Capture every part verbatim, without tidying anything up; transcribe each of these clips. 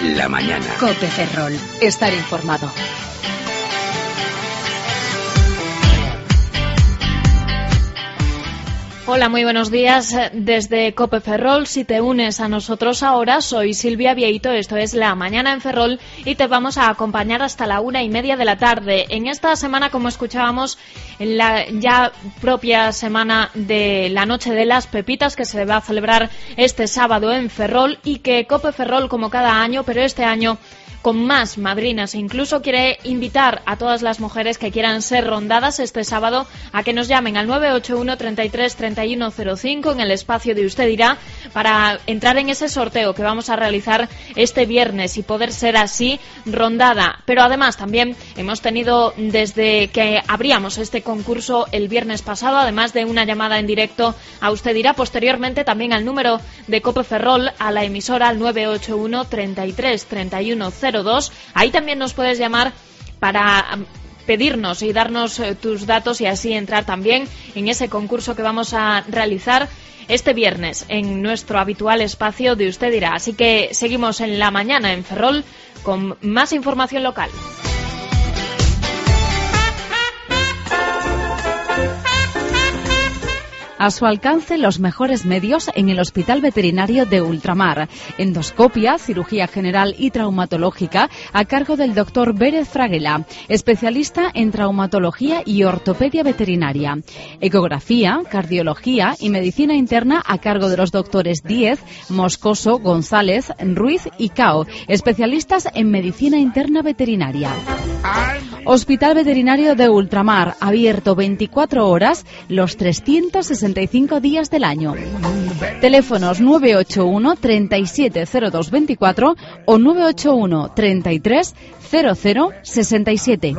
La mañana. COPE Ferrol. Estar informado. Hola, muy buenos días desde COPE Ferrol. Si te unes a nosotros ahora, soy Silvia Vieito, esto es La Mañana en Ferrol y te vamos a acompañar hasta la una y media de la tarde. En esta semana, como escuchábamos, en la ya propia semana de la Noche de las Pepitas, que se va a celebrar este sábado en Ferrol, y que COPE Ferrol, como cada año, pero este año con más madrinas, e incluso quiere invitar a todas las mujeres que quieran ser rondadas este sábado a que nos llamen al nueve ocho uno, treinta y tres, treinta y uno cero cinco en el espacio de Usted Dirá para entrar en ese sorteo que vamos a realizar este viernes y poder ser así rondada. Pero además también hemos tenido, desde que abríamos este concurso el viernes pasado, además de una llamada en directo a Usted Dirá, posteriormente también al número de COPE Ferrol, a la emisora, al nueve ocho uno, treinta y tres, treinta y uno cero dos. Ahí también nos puedes llamar para pedirnos y darnos eh, tus datos y así entrar también en ese concurso que vamos a realizar este viernes en nuestro habitual espacio de Usted Dirá. Así que seguimos en La Mañana en Ferrol con más información local. A su alcance, los mejores medios en el Hospital Veterinario de Ultramar. Endoscopia, cirugía general y traumatológica a cargo del doctor Vélez Fraguela, especialista en traumatología y ortopedia veterinaria. Ecografía, cardiología y medicina interna a cargo de los doctores Díez, Moscoso, González, Ruiz y Cao, especialistas en medicina interna veterinaria. Hospital Veterinario de Ultramar, abierto veinticuatro horas, los trescientos sesenta y cinco días del año. Teléfonos nueve ocho uno, treinta y siete, cero dos veinticuatro o nueve ocho uno, treinta y tres, cero cero sesenta y siete.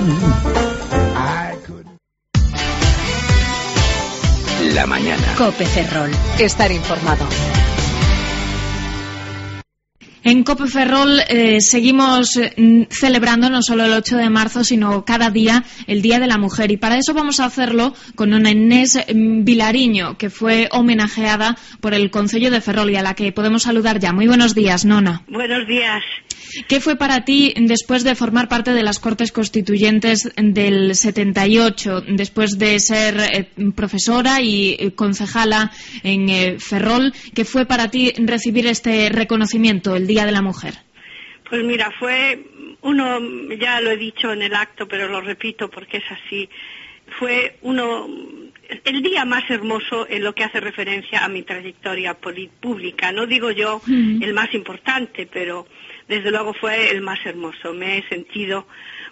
La mañana. COPE Ferrol. Estar informado. En COPE Ferrol eh, seguimos eh, celebrando no solo el ocho de marzo, sino cada día el Día de la Mujer. Y para eso vamos a hacerlo con una Inés Vilariño, que fue homenajeada por el Concello de Ferrol y a la que podemos saludar ya. Muy buenos días, Nona. Buenos días. ¿Qué fue para ti después de formar parte de las Cortes Constituyentes del setenta y ocho, después de ser eh, profesora y eh, concejala en eh, Ferrol? ¿Qué fue para ti recibir este reconocimiento, el Día de la Mujer? Pues mira, fue uno, ya lo he dicho en el acto, pero lo repito porque es así, fue uno, el día más hermoso en lo que hace referencia a mi trayectoria pública. No digo yo mm. el más importante, pero desde luego fue el más hermoso. Me he sentido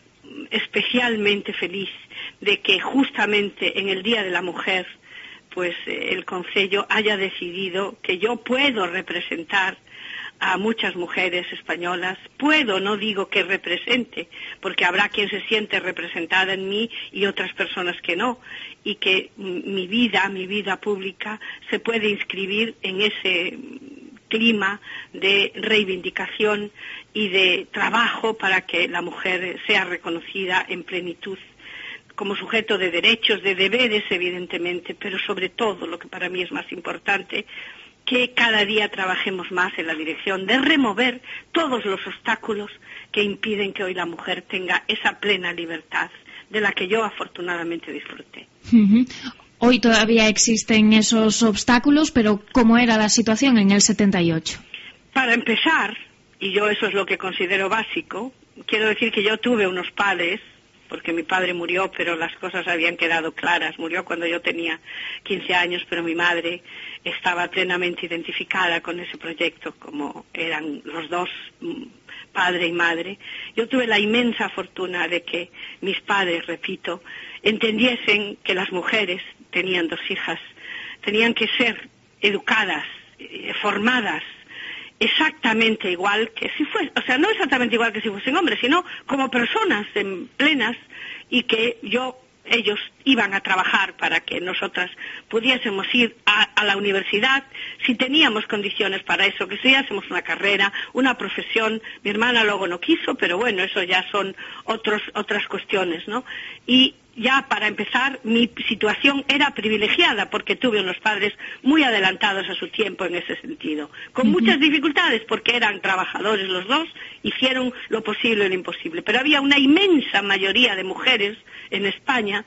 especialmente feliz de que justamente en el Día de la Mujer, pues el Concello haya decidido que yo puedo representar a muchas mujeres españolas. Puedo, no digo que represente, porque habrá quien se siente representada en mí y otras personas que no, y que mi vida, mi vida pública, se puede inscribir en ese clima de reivindicación y de trabajo para que la mujer sea reconocida en plenitud como sujeto de derechos, de deberes, evidentemente, pero sobre todo, lo que para mí es más importante, que cada día trabajemos más en la dirección de remover todos los obstáculos que impiden que hoy la mujer tenga esa plena libertad de la que yo afortunadamente disfruté. Uh-huh. Hoy todavía existen esos obstáculos, pero ¿cómo era la situación en el setenta y ocho? Para empezar, y yo eso es lo que considero básico, quiero decir que yo tuve unos padres, porque mi padre murió, pero las cosas habían quedado claras. Murió cuando yo tenía quince años, pero mi madre estaba plenamente identificada con ese proyecto, como eran los dos, padre y madre. Yo tuve la inmensa fortuna de que mis padres, repito, entendiesen que las mujeres, tenían dos hijas, tenían que ser educadas, formadas, exactamente igual que si fuesen, o sea, no exactamente igual que si fuesen hombres, sino como personas en plenas, y que yo, ellos iban a trabajar para que nosotras pudiésemos ir a, a la universidad, si teníamos condiciones para eso, que estudiásemos una carrera, una profesión. Mi hermana luego no quiso, pero bueno, eso ya son otros, otras cuestiones, ¿no? Y ya para empezar, mi situación era privilegiada porque tuve unos padres muy adelantados a su tiempo en ese sentido, con uh-huh. muchas dificultades porque eran trabajadores los dos, hicieron lo posible y lo imposible, pero había una inmensa mayoría de mujeres en España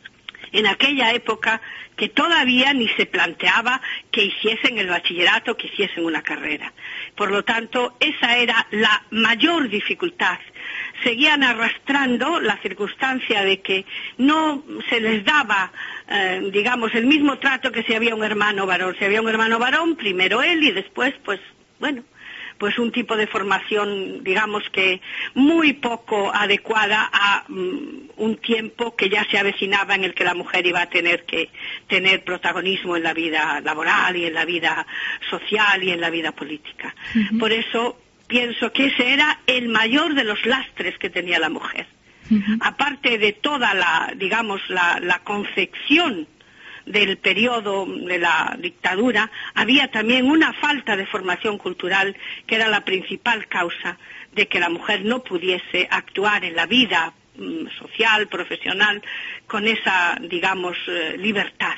en aquella época que todavía ni se planteaba que hiciesen el bachillerato, que hiciesen una carrera. Por lo tanto, esa era la mayor dificultad. Seguían arrastrando la circunstancia de que no se les daba, eh, digamos, el mismo trato que si había un hermano varón. Si había un hermano varón, primero él y después, pues, bueno, pues un tipo de formación, digamos que muy poco adecuada a um, un tiempo que ya se avecinaba en el que la mujer iba a tener que tener protagonismo en la vida laboral y en la vida social y en la vida política. Uh-huh. Por eso pienso que ese era el mayor de los lastres que tenía la mujer. Uh-huh. Aparte de toda la, digamos, la, la concepción del periodo de la dictadura, había también una falta de formación cultural que era la principal causa de que la mujer no pudiese actuar en la vida mm, social, profesional, con esa, digamos, eh, libertad.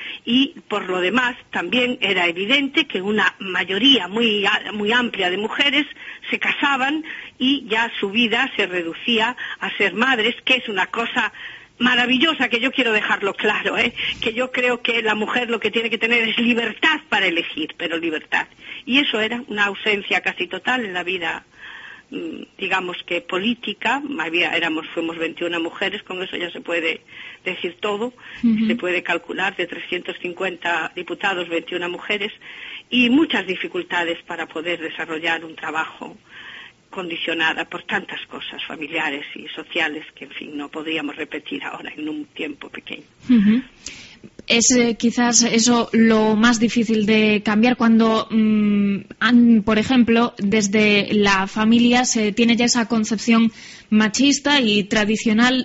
Y por lo demás también era evidente que una mayoría muy, muy amplia de mujeres se casaban y ya su vida se reducía a ser madres, que es una cosa maravillosa, que yo quiero dejarlo claro, ¿eh? Que yo creo que la mujer lo que tiene que tener es libertad para elegir, pero libertad. Y eso era una ausencia casi total en la vida, digamos que política. Había, éramos, fuimos veintiuna mujeres, con eso ya se puede decir todo, uh-huh. Se puede calcular de trescientos cincuenta diputados, veintiuna mujeres, y muchas dificultades para poder desarrollar un trabajo condicionada por tantas cosas familiares y sociales que, en fin, no podríamos repetir ahora en un tiempo pequeño. Uh-huh. Es eh, quizás eso lo más difícil de cambiar cuando, mmm, han, por ejemplo, desde la familia se tiene ya esa concepción machista y tradicional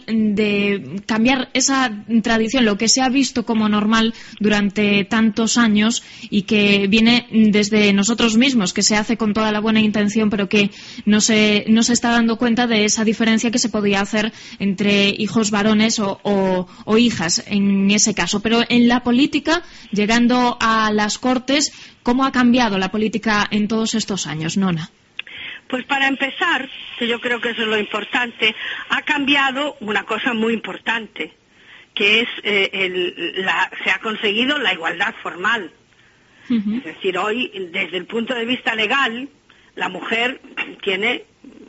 de cambiar esa tradición, lo que se ha visto como normal durante tantos años y que viene desde nosotros mismos, que se hace con toda la buena intención, pero que no se, no se está dando cuenta de esa diferencia que se podía hacer entre hijos varones o, o, o hijas en ese caso. Pero en la política, llegando a las Cortes, ¿cómo ha cambiado la política en todos estos años, Nona? Pues para empezar, que yo creo que eso es lo importante, ha cambiado una cosa muy importante, que es eh, el, la, se ha conseguido la igualdad formal. Uh-huh. Es decir, hoy, desde el punto de vista legal, la mujer tiene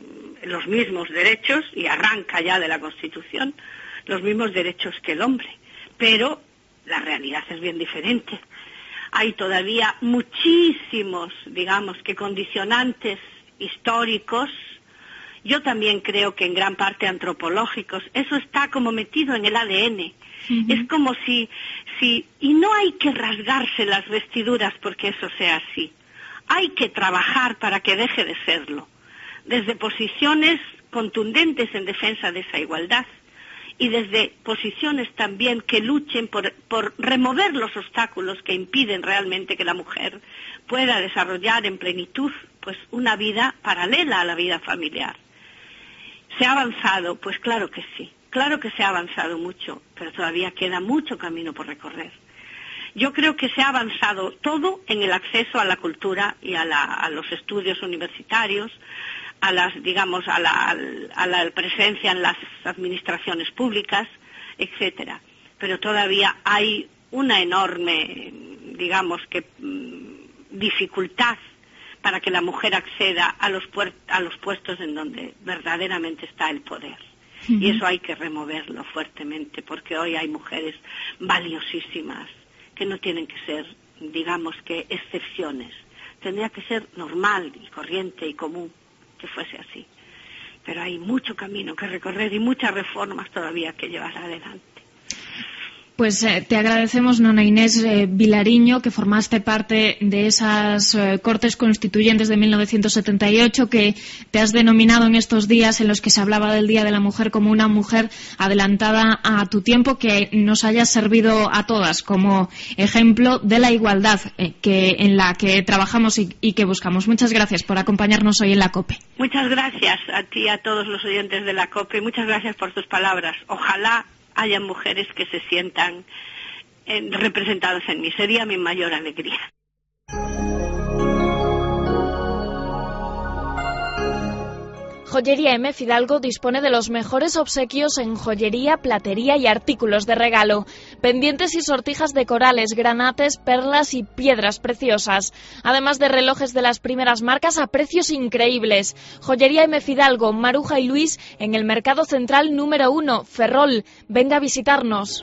los mismos derechos, y arranca ya de la Constitución, los mismos derechos que el hombre. Pero la realidad es bien diferente. Hay todavía muchísimos, digamos, que condicionantes históricos, yo también creo que en gran parte antropológicos. Eso está como metido en el A D N. Uh-huh. Es como si, si, y no hay que rasgarse las vestiduras porque eso sea así. Hay que trabajar para que deje de serlo, desde posiciones contundentes en defensa de esa igualdad y desde posiciones también que luchen por, por remover los obstáculos que impiden realmente que la mujer pueda desarrollar en plenitud pues una vida paralela a la vida familiar. ¿Se ha avanzado? Pues claro que sí, claro que se ha avanzado mucho, pero todavía queda mucho camino por recorrer. Yo creo que se ha avanzado todo en el acceso a la cultura y a, la, a los estudios universitarios, a las, digamos, a la, a la presencia en las administraciones públicas, etcétera. Pero todavía hay una enorme, digamos, que dificultad para que la mujer acceda a los, puer- a los puestos en donde verdaderamente está el poder. Uh-huh. Y eso hay que removerlo fuertemente, porque hoy hay mujeres valiosísimas que no tienen que ser, digamos que, excepciones. Tendría que ser normal y corriente y común que fuese así. Pero hay mucho camino que recorrer y muchas reformas todavía que llevar adelante. Pues eh, te agradecemos, Nona Inés eh, Vilariño, que formaste parte de esas eh, Cortes Constituyentes de mil novecientos setenta y ocho, que te has denominado en estos días en los que se hablaba del Día de la Mujer como una mujer adelantada a tu tiempo, que nos haya servido a todas como ejemplo de la igualdad eh, que en la que trabajamos y, y que buscamos. Muchas gracias por acompañarnos hoy en la COPE. Muchas gracias a ti y a todos los oyentes de la COPE. Muchas gracias por tus palabras. Ojalá haya mujeres que se sientan eh, representadas en mí. Sería mi mayor alegría. Joyería M. Fidalgo dispone de los mejores obsequios en joyería, platería y artículos de regalo. Pendientes y sortijas de corales, granates, perlas y piedras preciosas. Además de relojes de las primeras marcas a precios increíbles. Joyería M. Fidalgo, Maruja y Luis en el Mercado Central número uno, Ferrol. Venga a visitarnos.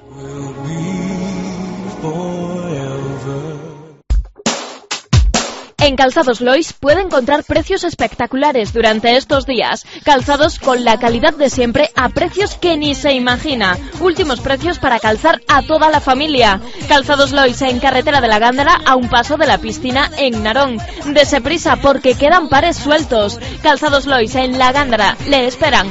En Calzados Lois puede encontrar precios espectaculares durante estos días. Calzados con la calidad de siempre a precios que ni se imagina. Últimos precios para calzar a toda la familia. Calzados Lois en Carretera de la Gándara a un paso de la piscina en Narón. Dese prisa porque quedan pares sueltos. Calzados Lois en la Gándara. Le esperan.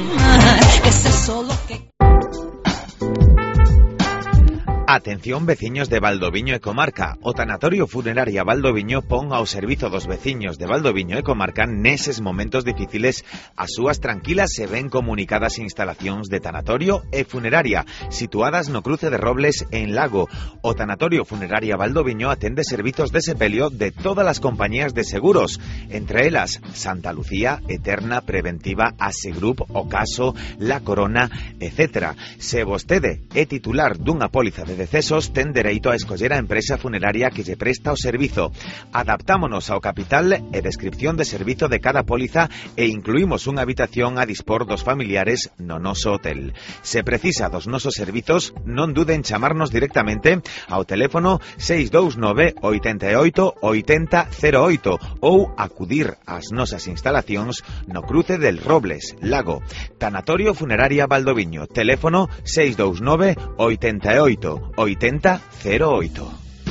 Atención veciños de Valdoviño e Comarca. O Tanatorio Funeraria Valdoviño pon ao servizo dos veciños de Valdoviño e Comarca neses momentos difíciles as súas tranquilas e ben comunicadas instalacións de tanatorio e funeraria situadas no cruce de Robles en Lago. O Tanatorio Funeraria Valdoviño atende servizos de sepelio de todas as compañías de seguros, entre elas Santa Lucía, Eterna, Preventiva, Asegrup, Ocaso, La Corona, etcétera. Se vostede é titular dunha póliza de decesos, ten dereito a escoller a empresa funeraria que lle presta o servizo. Adaptámonos ao capital e descripción de servizo de cada póliza e incluímos unha habitación a dispor dos familiares no noso hotel. Se precisa dos nosos servizos, non duden en chamarnos directamente ao teléfono seis dous nove, oito oito, oito cero cero oito ou acudir ás nosas instalacións no cruce del Robles, Lago. Tanatorio Funeraria Valdoviño, teléfono seis dous nove, oito oito, oito cero cero oito.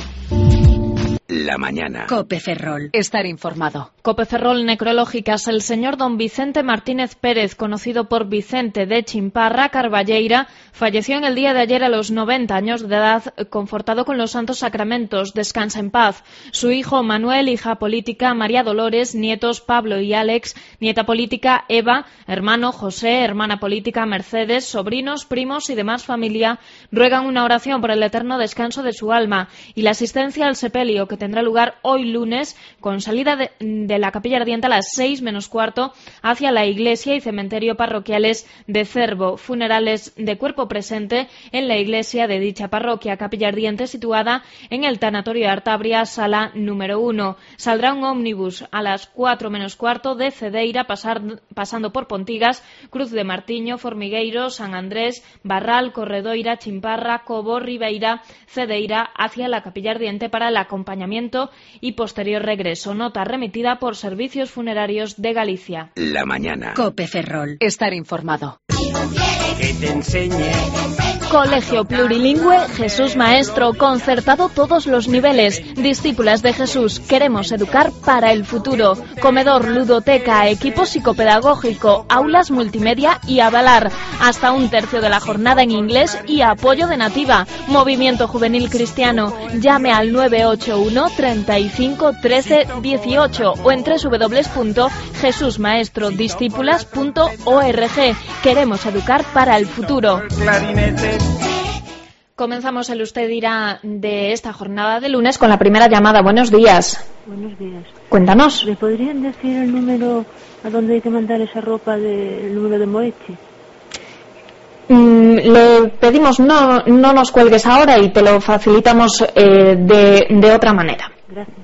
La mañana. Cope Ferrol. Estar informado. Cope Ferrol Necrológicas. El señor don Vicente Martínez Pérez, conocido por Vicente de Chimparra, Carballeira, falleció en el día de ayer a los noventa años de edad, confortado con los santos sacramentos. Descansa en paz. Su hijo Manuel, hija política María Dolores, nietos Pablo y Alex, nieta política Eva, hermano José, hermana política Mercedes, sobrinos, primos y demás familia ruegan una oración por el eterno descanso de su alma y la asistencia al sepelio que tendrá lugar hoy lunes con salida de, de la Capilla Ardiente a las seis menos cuarto hacia la iglesia y cementerio parroquiales de Cervo. Funerales de cuerpo presente en la iglesia de dicha parroquia, Capilla Ardiente, situada en el Tanatorio de Artabria, sala número uno. Saldrá un ómnibus a las cuatro menos cuarto de Cedeira, pasar, pasando por Pontigas, Cruz de Martiño, Formigueiro, San Andrés, Barral, Corredoira, Chimparra, Cobo, Ribeira, Cedeira, hacia la Capilla Ardiente para el acompañamiento y posterior regreso. Nota remitida por Servicios Funerarios de Galicia. La mañana. Cope Ferrol. Estar informado. Que te enseñe. Colegio Plurilingüe Jesús Maestro, concertado todos los niveles. Discípulas de Jesús, queremos educar para el futuro. Comedor, ludoteca, equipo psicopedagógico, aulas multimedia y avalar. Hasta un tercio de la jornada en inglés y apoyo de nativa. Movimiento Juvenil Cristiano. Llame al nueve ocho uno, treinta y cinco, trece, dieciocho o en doble u doble u doble u punto jesús maestro discípulas punto org. Queremos educar para el futuro. Comenzamos el Usted Dirá de esta jornada de lunes con la primera llamada. Buenos días. Buenos días. Cuéntanos. ¿Me podrían decir el número a dónde hay que mandar esa ropa del número de Moeche? Mm, le pedimos no, no nos cuelgues ahora y te lo facilitamos eh, de, de otra manera. Gracias.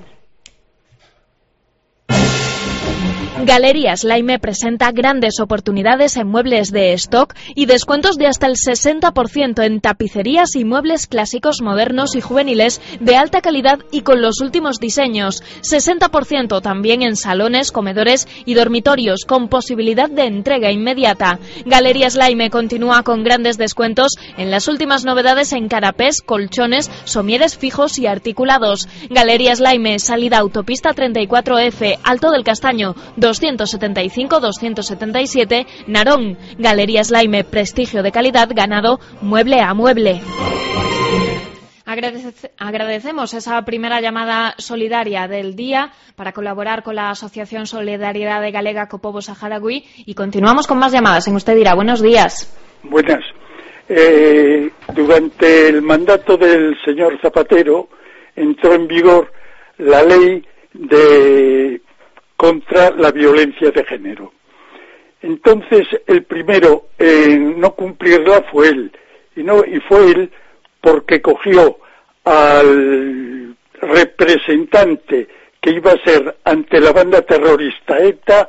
Galerías Laime presenta grandes oportunidades en muebles de stock y descuentos de hasta el sesenta por ciento en tapicerías y muebles clásicos, modernos y juveniles de alta calidad y con los últimos diseños. sesenta por ciento también en salones, comedores y dormitorios con posibilidad de entrega inmediata. Galerías Laime continúa con grandes descuentos en las últimas novedades en canapés, colchones, somieres fijos y articulados. Galerías Laime, salida autopista treinta y cuatro F, Alto del Castaño, doscientos setenta y cinco doscientos setenta y siete, Narón. Galerías Laime, prestigio de calidad ganado mueble a mueble. Agradece, agradecemos esa primera llamada solidaria del día para colaborar con la Asociación Solidaridad de Galega Copobo Saharaui y continuamos con más llamadas en Usted Dirá. Buenos días. Buenas. eh, durante el mandato del señor Zapatero entró en vigor la ley de contra la violencia de género. Entonces, el primero en no cumplirla fue él, y, no, y fue él porque cogió al representante que iba a ser ante la banda terrorista ETA,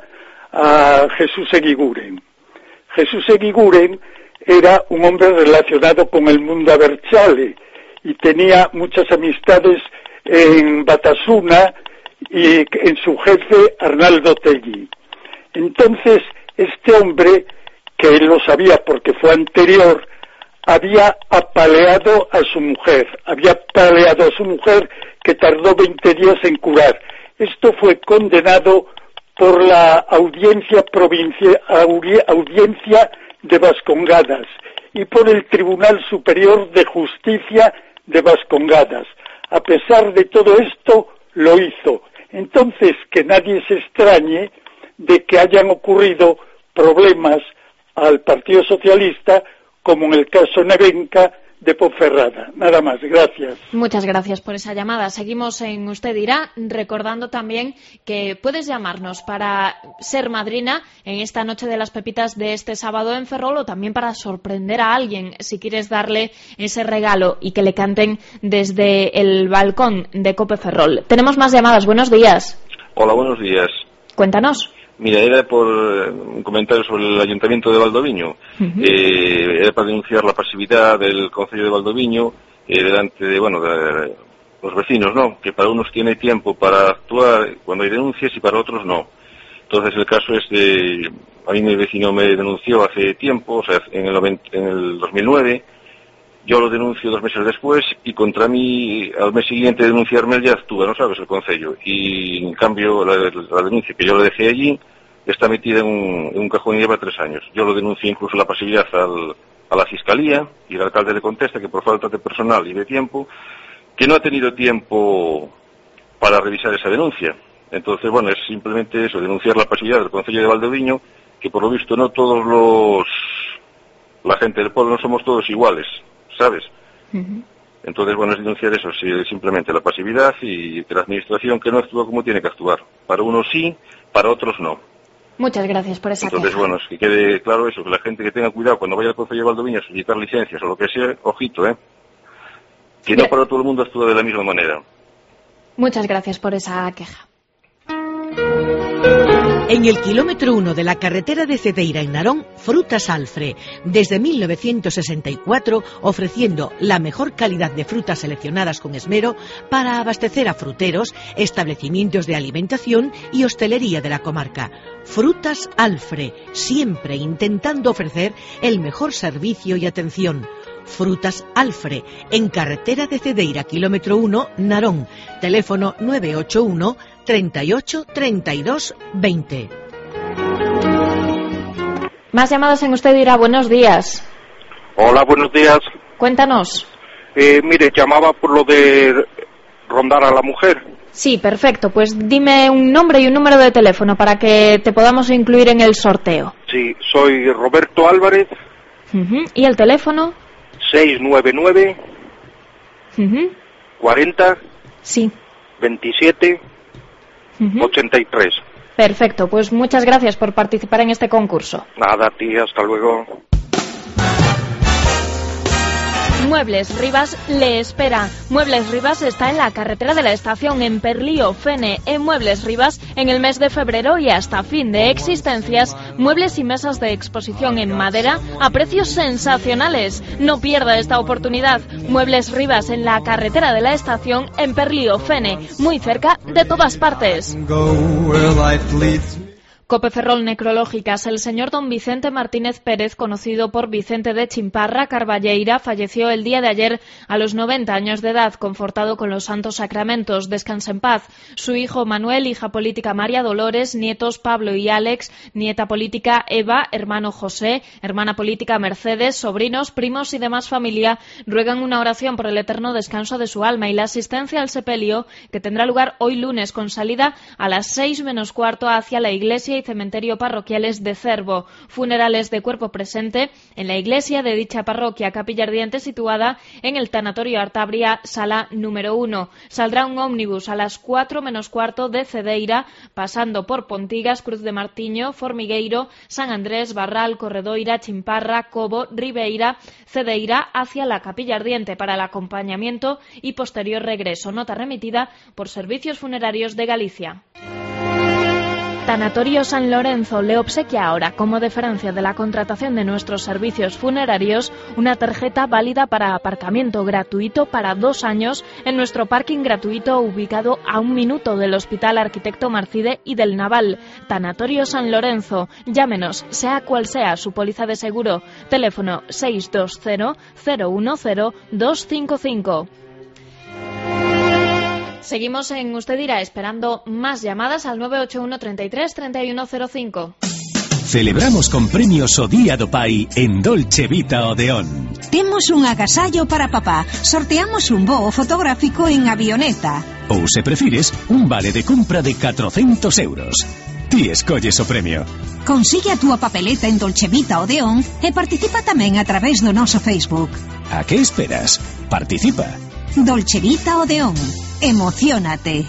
a Jesús Eguiguren. Jesús Eguiguren era un hombre relacionado con el mundo Abertzale y tenía muchas amistades en Batasuna y en su jefe Arnaldo Tegui. Entonces, este hombre, que él lo sabía porque fue anterior, había apaleado a su mujer, había apaleado a su mujer que tardó veinte días en curar. Esto fue condenado por la audiencia provincia, audiencia de Vascongadas y por el Tribunal Superior de Justicia de Vascongadas. A pesar de todo esto, lo hizo. Entonces, que nadie se extrañe de que hayan ocurrido problemas al Partido Socialista, como en el caso Nevenka de Ponferrada. Nada más, gracias. Muchas gracias por esa llamada. Seguimos en Usted Dirá, recordando también que puedes llamarnos para ser madrina en esta Noche de las Pepitas de este sábado en Ferrol, o también para sorprender a alguien si quieres darle ese regalo y que le canten desde el balcón de Cope Ferrol. Tenemos más llamadas. Buenos días. Hola, buenos días. Cuéntanos. Mira, era por un comentario sobre el Ayuntamiento de Valdoviño. Uh-huh. eh, era para denunciar la pasividad del Concello de Valdoviño eh, delante de, bueno, de los vecinos, ¿no? Que para unos tiene tiempo para actuar cuando hay denuncias y para otros no. Entonces el caso es de, a mí mi vecino me denunció hace tiempo, o sea, en el, noventa, en el dos mil nueve, yo lo denuncio dos meses después y contra mí, al mes siguiente de denunciarme, él ya actúa, ¿no sabes?, el Concello. Y en cambio, la, la denuncia que yo le dejé allí está metida en un, en un cajón y lleva tres años. Yo lo denuncié incluso la pasividad al, a la Fiscalía, y el alcalde le contesta que por falta de personal y de tiempo, que no ha tenido tiempo para revisar esa denuncia. Entonces, bueno, es simplemente eso, denunciar la pasividad del Concello de Valdoviño, que por lo visto no todos los... la gente del pueblo no somos todos iguales, ¿sabes? Uh-huh. Entonces, bueno, es denunciar eso, sí, simplemente la pasividad y que la administración que no actúa como tiene que actuar. Para unos sí, para otros no. Muchas gracias por esa Entonces, queja. bueno, es que quede claro eso, que la gente que tenga cuidado cuando vaya al Concello de Valdoviño a solicitar licencias o lo que sea, ojito, ¿eh? Que no para todo el mundo actúa de la misma manera. Muchas gracias por esa queja. En el kilómetro uno de la carretera de Cedeira en Narón, Frutas Alfre, desde mil novecientos sesenta y cuatro, ofreciendo la mejor calidad de frutas seleccionadas con esmero para abastecer a fruteros, establecimientos de alimentación y hostelería de la comarca. Frutas Alfre, siempre intentando ofrecer el mejor servicio y atención. Frutas Alfre, en carretera de Cedeira, kilómetro uno, Narón. Teléfono nueve ocho uno, treinta y ocho, treinta y dos, veinte. Más llamadas en Usted Dirá. Buenos días. Hola, buenos días. Cuéntanos. Eh, mire, llamaba por lo de rondar a la mujer. Sí, perfecto. Pues dime un nombre y un número de teléfono para que te podamos incluir en el sorteo. Sí, soy Roberto Álvarez. Uh-huh. ¿Y el teléfono? seis nueve nueve, uh-huh. cuarenta, sí. veintisiete, uh-huh. ochenta y tres. Perfecto, pues muchas gracias por participar en este concurso. Nada, tía, hasta luego. Muebles Rivas le espera. Muebles Rivas está en la carretera de la estación en Perlío, Fene. En Muebles Rivas, en el mes de febrero y hasta fin de existencias, muebles y mesas de exposición en madera a precios sensacionales. No pierda esta oportunidad. Muebles Rivas en la carretera de la estación en Perlío, Fene, muy cerca de todas partes. Cope Ferrol Necrológicas. El señor don Vicente Martínez Pérez, conocido por Vicente de Chimparra Carballeira, falleció el día de ayer a los noventa años de edad, confortado con los santos sacramentos. Descansa en paz. Su hijo Manuel, hija política María Dolores, nietos Pablo y Alex, nieta política Eva, hermano José, hermana política Mercedes, sobrinos, primos y demás familia ruegan una oración por el eterno descanso de su alma y la asistencia al sepelio, que tendrá lugar hoy lunes con salida a las seis menos cuarto hacia la iglesia y cementerio parroquiales de Cervo. Funerales de cuerpo presente en la iglesia de dicha parroquia, capilla ardiente situada en el tanatorio Artabria, sala número uno. Saldrá un ómnibus a las cuatro menos cuarto de Cedeira, pasando por Pontigas, Cruz de Martiño, Formigueiro, San Andrés, Barral, Corredoira, Chimparra, Cobo, Ribeira, Cedeira, hacia la capilla ardiente para el acompañamiento y posterior regreso. Nota remitida por Servicios Funerarios de Galicia. Tanatorio San Lorenzo le obsequia ahora, como deferencia de la contratación de nuestros servicios funerarios, una tarjeta válida para aparcamiento gratuito para dos años en nuestro parking gratuito ubicado a un minuto del Hospital Arquitecto Marcide y del Naval. Tanatorio San Lorenzo. Llámenos, sea cual sea su póliza de seguro. Teléfono seis dos cero, cero uno cero, dos cinco cinco. Seguimos en Usted Dirá esperando más llamadas al nueve ocho uno, treinta y tres, treinta y uno cero cinco. Celebramos con premios o Día do Pai en Dolce Vita Odeón. Temos un agasallo para papá. Sorteamos un voo fotográfico en avioneta. Ou, se prefires, un vale de compra de catrocentos euros. Ti escolles o premio. Consigue a túa papeleta en Dolce Vita Odeón e participa tamén a través do noso Facebook. A que esperas? Participa. Dolce Vita Odeón. Emociónate.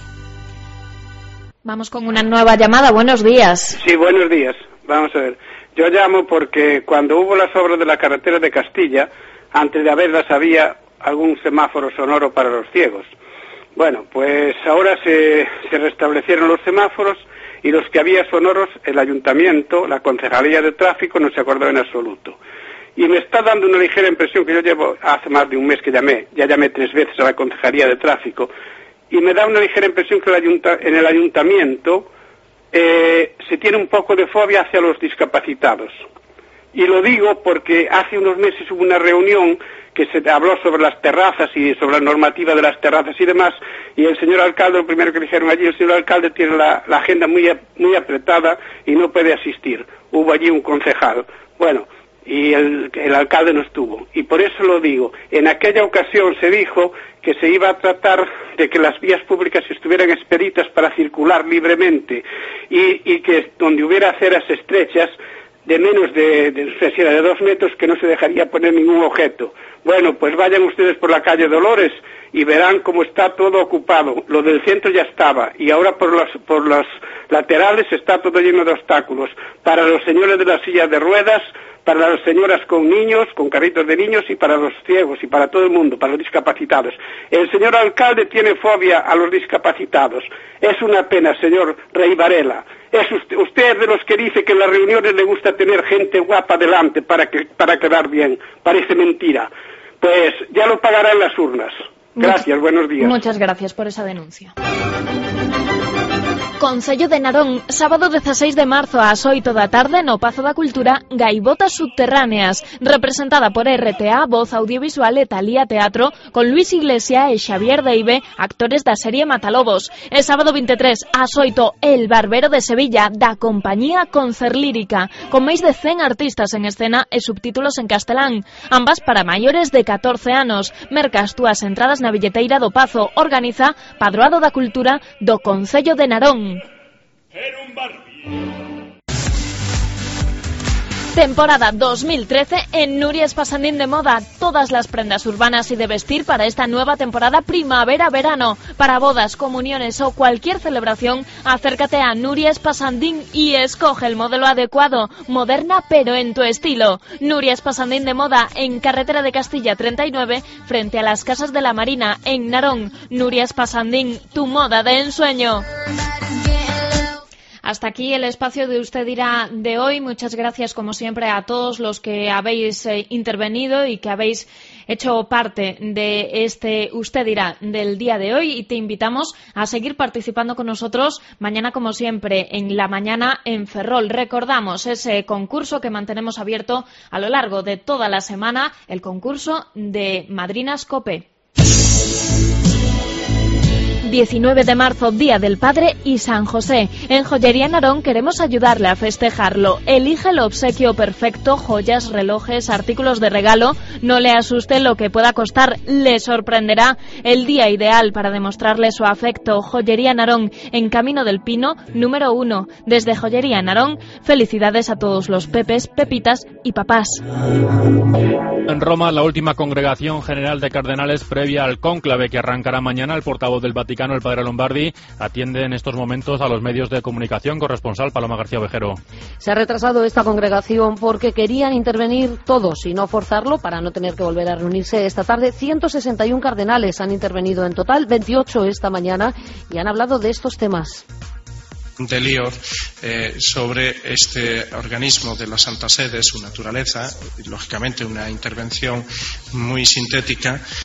Vamos con una nueva llamada. Buenos días. Sí, buenos días. Vamos a ver. Yo llamo porque cuando hubo las obras de la carretera de Castilla, antes de haberlas había algún semáforo sonoro para los ciegos. Bueno, pues ahora se, se restablecieron los semáforos y los que había sonoros, el ayuntamiento, la concejalía de tráfico no se acordó en absoluto. Y me está dando una ligera impresión que yo llevo hace más de un mes que llamé, ya llamé tres veces a la concejalía de tráfico, y me da una ligera impresión que el ayunta, en el ayuntamiento eh, se tiene un poco de fobia hacia los discapacitados. Y lo digo porque hace unos meses hubo una reunión que se habló sobre las terrazas y sobre la normativa de las terrazas y demás, y el señor alcalde, lo primero que dijeron allí, el señor alcalde tiene la, la agenda muy, muy apretada y no puede asistir. Hubo allí un concejal. Bueno, y el, el alcalde no estuvo. Y por eso lo digo, en aquella ocasión se dijo que se iba a tratar de que las vías públicas estuvieran expeditas para circular libremente y, y que donde hubiera aceras estrechas de menos de, de, de, de dos metros que no se dejaría poner ningún objeto. Bueno, pues vayan ustedes por la calle Dolores y verán cómo está todo ocupado. Lo del centro ya estaba y ahora por los, por los laterales está todo lleno de obstáculos. Para los señores de las sillas de ruedas, para las señoras con niños, con carritos de niños y para los ciegos y para todo el mundo, para los discapacitados. El señor alcalde tiene fobia a los discapacitados. Es una pena, señor Rey Varela. Es usted, usted es de los que dice que en las reuniones le gusta tener gente guapa delante para, que, para quedar bien. Parece mentira. Pues ya lo pagará en las urnas. Gracias, Much, buenos días. Muchas gracias por esa denuncia. Concello de Narón, sábado dieciséis de marzo ás oito da tarde no Pazo da Cultura, Gaivotas Subterráneas, representada por R T A, Voz Audiovisual e Talía Teatro, con Luis Iglesia e Xavier Deive, actores da serie Matalobos. E sábado veintitrés ás oito, El Barbero de Sevilla, da compañía Concerlírica, con máis de cen artistas en escena e subtítulos en castelán, ambas para maiores de catorce anos. Merca as túas entradas na billeteira do Pazo, organiza Padroado da Cultura do Concello de Narón. Temporada dos mil trece en Nuria Espasandín de Moda. Todas las prendas urbanas y de vestir para esta nueva temporada primavera-verano. Para bodas, comuniones o cualquier celebración, acércate a Nuria Espasandín y escoge el modelo adecuado, moderna pero en tu estilo. Nuria Espasandín de Moda, en Carretera de Castilla treinta y nueve, frente a las Casas de la Marina, en Narón. Nuria Espasandín, tu moda de ensueño. Hasta aquí el espacio de Usted Dirá de hoy. Muchas gracias, como siempre, a todos los que habéis eh, intervenido y que habéis hecho parte de este Usted Dirá del día de hoy. Y te invitamos a seguir participando con nosotros mañana, como siempre, en La Mañana en Ferrol. Recordamos ese concurso que mantenemos abierto a lo largo de toda la semana, el concurso de Madrinas Cope. diecinueve de marzo, Día del Padre y San José. En Joyería Narón queremos ayudarle a festejarlo. Elige el obsequio perfecto, joyas, relojes, artículos de regalo. No le asuste lo que pueda costar, le sorprenderá. El día ideal para demostrarle su afecto. Joyería Narón, en Camino del Pino, número uno. Desde Joyería Narón, felicidades a todos los pepes, pepitas y papás. En Roma, la última congregación general de cardenales previa al cónclave que arrancará mañana. El portavoz del Vaticano, el padre Lombardi, atiende en estos momentos a los medios de comunicación. Corresponsal Paloma García Ovejero. Se ha retrasado esta congregación porque querían intervenir todos y no forzarlo para no tener que volver a reunirse esta tarde. ciento sesenta y uno cardenales han intervenido en total, veintiocho esta mañana, y han hablado de estos temas. De lío eh, sobre este organismo de la Santa Sede, su naturaleza, y lógicamente una intervención muy sintética.